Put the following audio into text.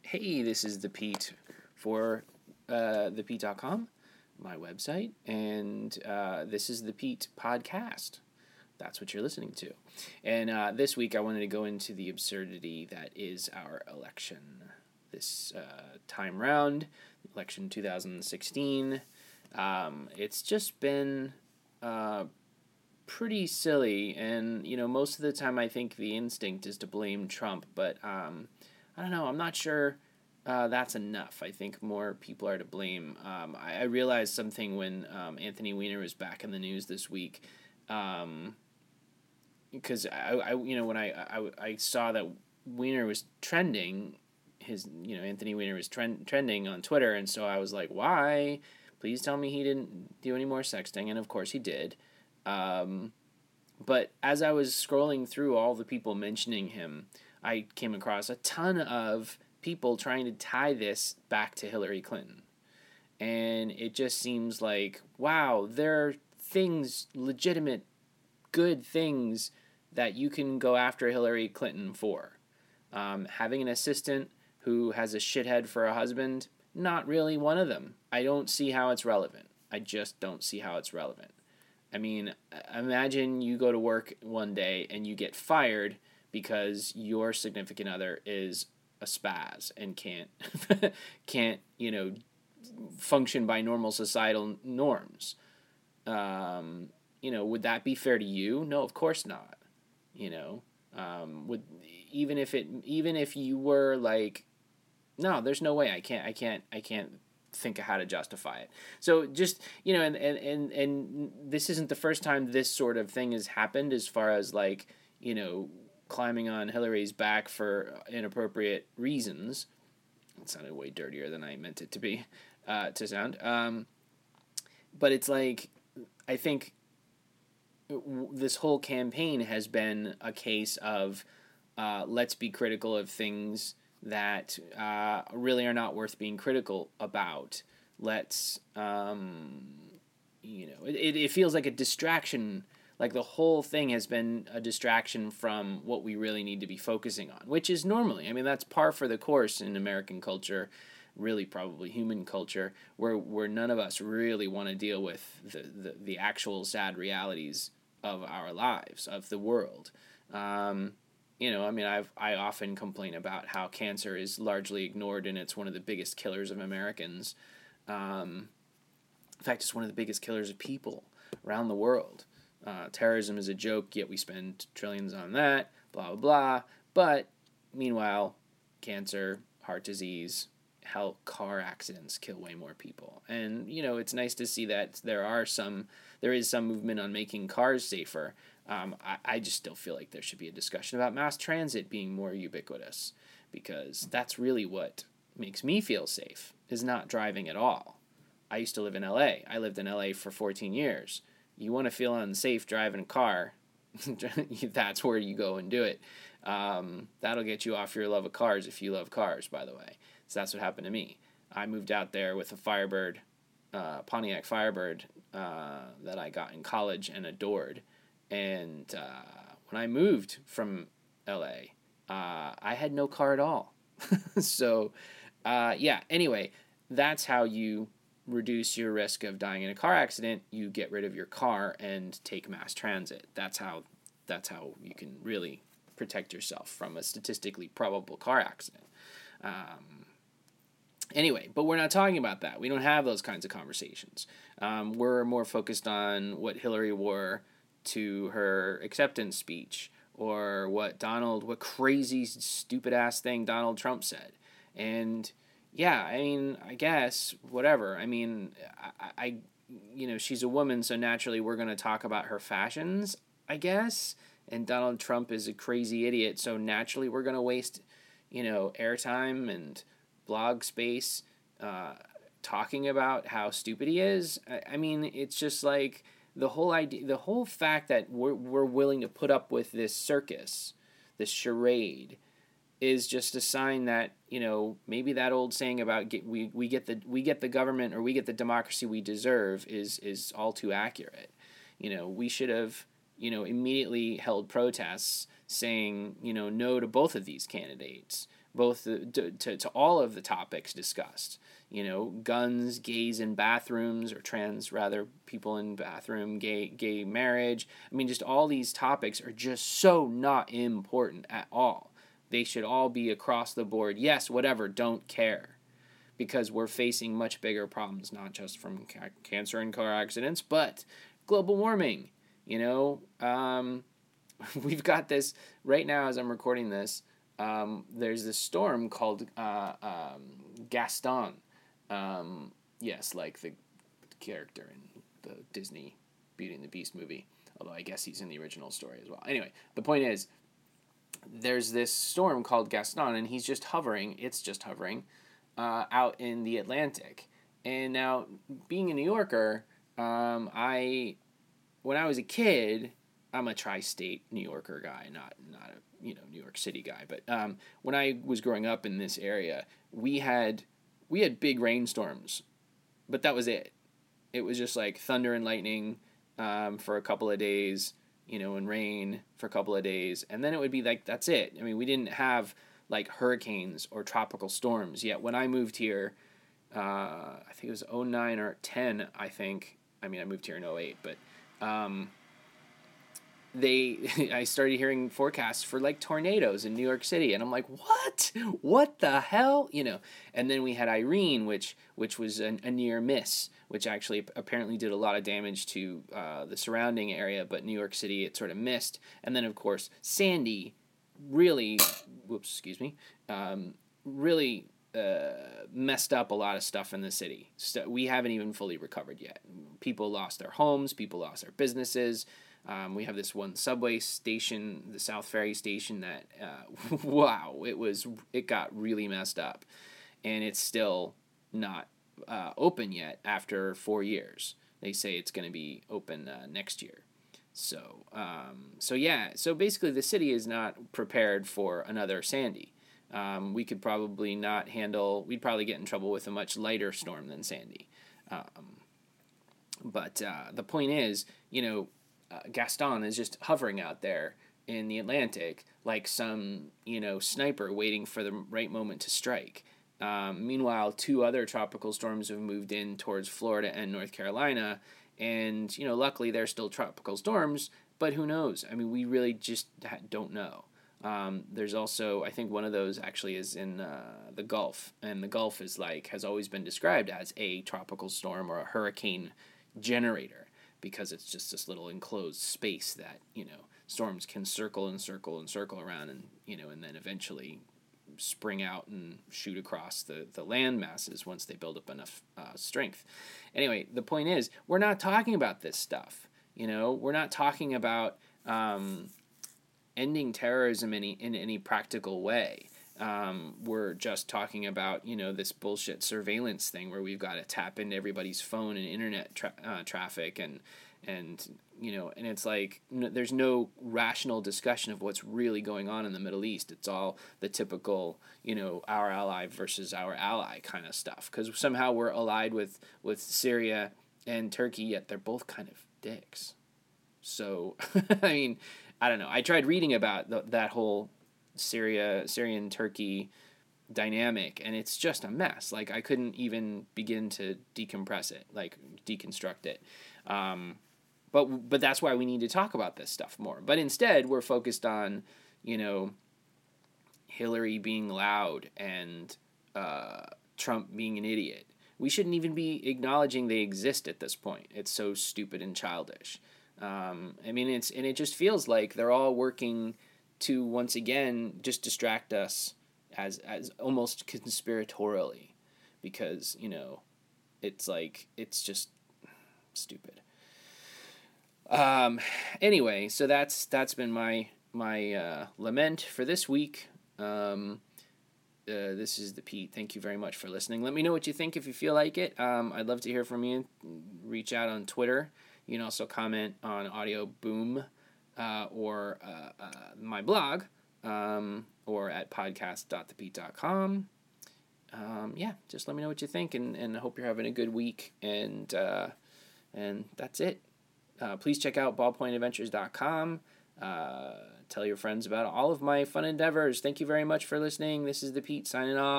Hey, this is the Pete for thepete.com, my website, and this is the Pete podcast. That's what you're listening to. And this week I wanted to go into the absurdity that is our election. This time round, election 2016, it's just been pretty silly, and most of the time I think the instinct is to blame Trump, but I don't know, I'm not sure that's enough. I think more people are to blame. I realized something when Anthony Weiner was back in the news this week, because when I saw that Weiner was trending, Anthony Weiner was trending on Twitter, and so I was like, why? Please tell me he didn't do any more sexting, and of course he did. But as I was scrolling through all the people mentioning him, I came across a ton of people trying to tie this back to Hillary Clinton. And it just seems like, wow, there are things, legitimate, good things that you can go after Hillary Clinton for. Having an assistant who has a shithead for a husband, not really one of them. I don't see how it's relevant. I just don't see how it's relevant. I mean, imagine you go to work one day and you get fired because your significant other is a spaz and can't function by normal societal norms. Would that be fair to you? No, of course not. Would even if you were like, no, there's no way I can't think of how to justify it. So just, and this isn't the first time this sort of thing has happened as far as like, climbing on Hillary's back for inappropriate reasons. It sounded way dirtier than I meant it to be, to sound. But it's like, I think this whole campaign has been a case of let's be critical of things that really are not worth being critical about. Let's, it feels like a distraction. Like the whole thing has been a distraction from what we really need to be focusing on, which is normally, that's par for the course in American culture, really probably human culture, where none of us really want to deal with the actual sad realities of our lives, of the world. I often complain about how cancer is largely ignored, and it's one of the biggest killers of Americans. In fact, it's one of the biggest killers of people around the world. Terrorism is a joke, yet we spend trillions on that, blah, blah, blah. But meanwhile, cancer, heart disease, hell, car accidents kill way more people. And, it's nice to see that there is some movement on making cars safer. I just still feel like there should be a discussion about mass transit being more ubiquitous, because that's really what makes me feel safe, is not driving at all. I used to live in LA. I lived in LA for 14 years. You want to feel unsafe driving a car, that's where you go and do it. That'll get you off your love of cars if you love cars, by the way. So that's what happened to me. I moved out there with a Firebird, Pontiac Firebird, that I got in college and adored. And when I moved from LA, I had no car at all. So, anyway, that's how you reduce your risk of dying in a car accident. You get rid of your car and take mass transit. That's how you can really protect yourself from a statistically probable car accident. Anyway, but we're not talking about that. We don't have those kinds of conversations. We're more focused on what Hillary wore to her acceptance speech, or what crazy stupid ass thing Donald Trump said. And yeah, I guess, whatever. She's a woman, so naturally we're going to talk about her fashions, I guess. And Donald Trump is a crazy idiot, so naturally we're going to waste, airtime and blog space talking about how stupid he is. It's just like the whole fact that we're willing to put up with this circus, this charade, is just a sign that, maybe that old saying about we get the government, or we get the democracy we deserve is all too accurate. We should have, immediately held protests saying, no to both of these candidates. both to all of the topics discussed. Guns, gays in bathrooms, or trans rather, people in bathroom, gay marriage. I mean, just all these topics are just so not important at all. They should all be across the board. Yes, whatever, don't care. Because we're facing much bigger problems, not just from cancer and car accidents, but global warming. We've got this right now as I'm recording this. There's this storm called Gaston. Yes, like the character in the Disney Beauty and the Beast movie, although I guess he's in the original story as well. Anyway, the point is, there's this storm called Gaston, and it's just hovering out in the Atlantic. And now, being a New Yorker, when I was a kid, I'm a tri-state New Yorker guy, not a New York City guy. But when I was growing up in this area, we had big rainstorms, but that was it. It was just like thunder and lightning for a couple of days, and rain for a couple of days, and then it would be like that's it. I mean, we didn't have like hurricanes or tropical storms yet. When I moved here, I think it was 2009 or 10. I moved here in 2008, but I started hearing forecasts for like tornadoes in New York City, and I'm like, what the hell, and then we had Irene, which was a near miss, which actually apparently did a lot of damage to the surrounding area, but New York City, it sort of missed. And then of course Sandy really messed up a lot of stuff in the city. So we haven't even fully recovered yet. People lost their homes, people lost their businesses. We have this one subway station, the South Ferry station, that wow, it got really messed up, and it's still not open yet after 4 years. They say it's going to be open next year. So basically the city is not prepared for another Sandy. We could probably we'd probably get in trouble with a much lighter storm than Sandy. But the point is, Gaston is just hovering out there in the Atlantic like some, sniper waiting for the right moment to strike. Meanwhile, 2 other tropical storms have moved in towards Florida and North Carolina, and, luckily they're still tropical storms, but who knows? I mean, we really just don't know. There's also, I think one of those actually is in the Gulf, and the Gulf has always been described as a tropical storm or a hurricane generator, because it's just this little enclosed space that, storms can circle and circle and circle around, and, and then eventually spring out and shoot across the land masses once they build up enough strength. Anyway, the point is, we're not talking about this stuff. We're not talking about ending terrorism in any practical way. We're just talking about, this bullshit surveillance thing where we've got to tap into everybody's phone and internet traffic, and it's like there's no rational discussion of what's really going on in the Middle East. It's all the typical, our ally versus our ally kind of stuff, because somehow we're allied with Syria and Turkey, yet they're both kind of dicks. So, I mean, I don't know. I tried reading about that whole Syrian-Turkey dynamic, and it's just a mess. Like, I couldn't even begin to deconstruct it. But that's why we need to talk about this stuff more. But instead, we're focused on, Hillary being loud and Trump being an idiot. We shouldn't even be acknowledging they exist at this point. It's so stupid and childish. It just feels like they're all working to once again just distract us as almost conspiratorially, because it's just stupid. Anyway, so that's been my lament for this week. This is the Pete. Thank you very much for listening. Let me know what you think if you feel like it. I'd love to hear from you. Reach out on Twitter. You can also comment on Audio Boom or my blog or at podcast.thepete.com. Just let me know what you think, and I hope you're having a good week, and that's it. Please check out ballpointadventures.com. Tell your friends about all of my fun endeavors. Thank you very much for listening. This is the Pete signing off.